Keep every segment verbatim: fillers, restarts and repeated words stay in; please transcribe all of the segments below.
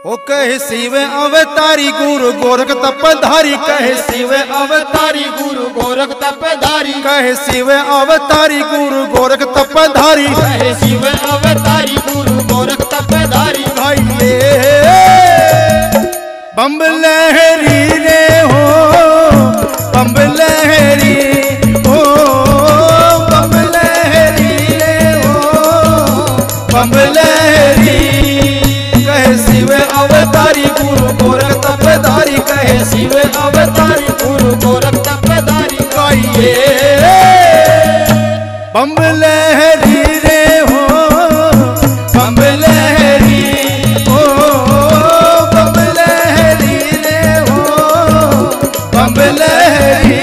ओ कहे शिव अवतारी गुरु गोरख तपधारी, कहे शिव अवतारी गुरु गोरख तपधारी, कहे शिव अवतारी गुरु गोरख तपधारी, कहे शिव अवतारी गुरु गोरख तपधारी। भाई बम लहरी रे हो बम लहरी हो बम लहरी रे हो बम लहरी, कहे शिव अवतारी गुरु गोरख तपधारी, कहे शिव अवतारी गुरु गोरख तपधारी। गाइए बम लहरी रे हो बम लहरी हो बम लहरी रे हो बम लहरी।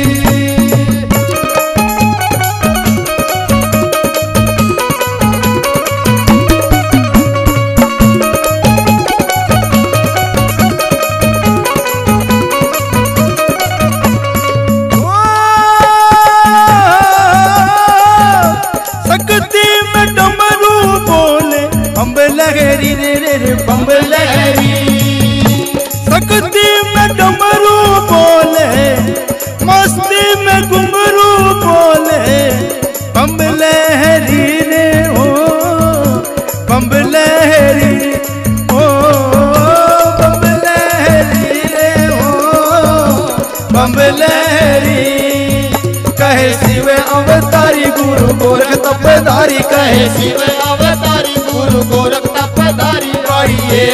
शक्ति में डमरू बोले बम लहरी रे रे रे बम लहरी, शक्ति में डमरू बोले मस्ती में घुंघरू बोले बम लहरी रे हो बम लहरी हो बम लहरी रे हो बम लहरी, कहे शिव अवतारी गुरु गोरख तपधारी, कहे शिव अवतारी गुरु गोरख तपधारी। गाइए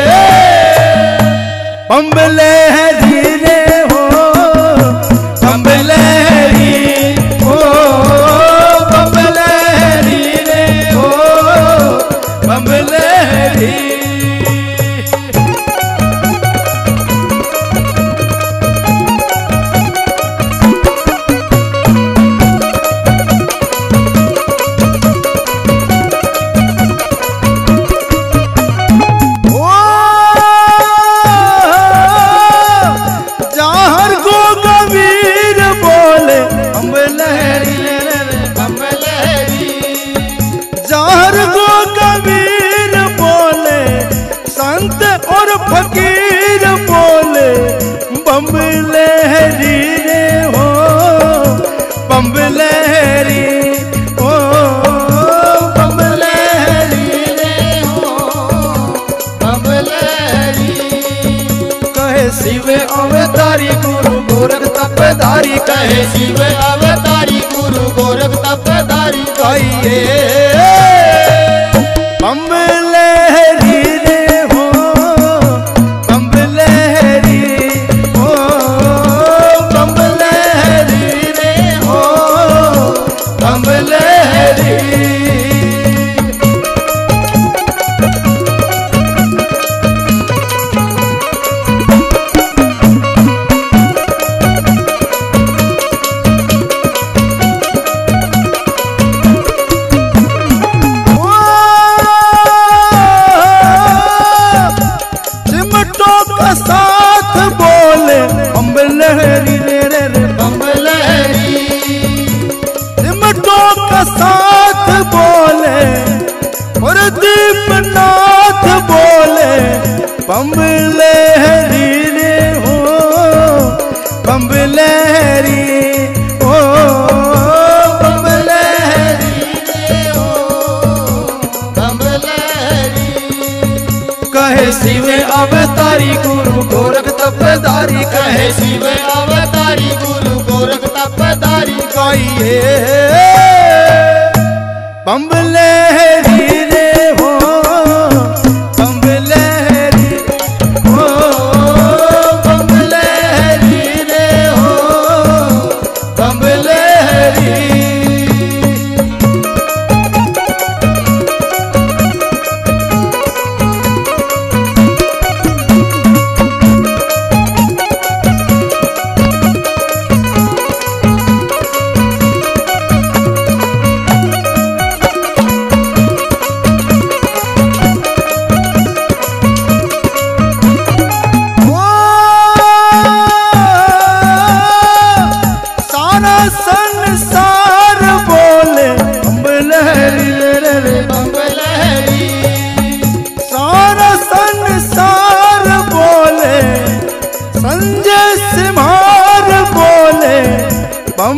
बम लहरी रे हो बम लहरी हो बम लहरी रे हो बम लहरी। फकीर बोले बम लहरी रे हो बम लहरी हो बम लहरी रे हो बम लहरी, कहे शिव अवतारी गुरु गोरख तपधारी, कहे शिव अवतारी गुरु गोरख तपधारी। गाइए बम लहरी रे हो बम लहरी हो बम लहरी रे हो बम लहरी। साथ बोले बम लहरी रे रे रे बम लहरी, सिमटो का साथ बोले और दीपनाथ बोले बम लहरी रे हो बम लहरी हो बम लहरी रे हो बम लहरी, कहे शिव अवतारी गुरु गोरख तपधारी, कहे शिव अवतारी गुरु गोरख तपधारी। गाइए बम लहरी रे हो बम लहरी हो बम लहरी रे हो बम लहरी।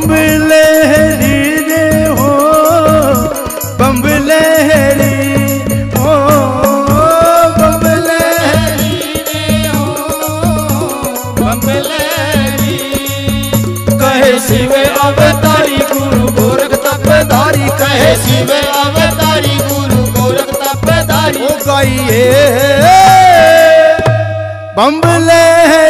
बम्बलहरी रे हो बम्बलहरी हो बम्बलहरी बम्बलहरी कहे शिव अवतारी गुरु गोरख तपधारी कहे शिव अवतारी गुरु गोरख तपधारी गाइए बम्बलहरी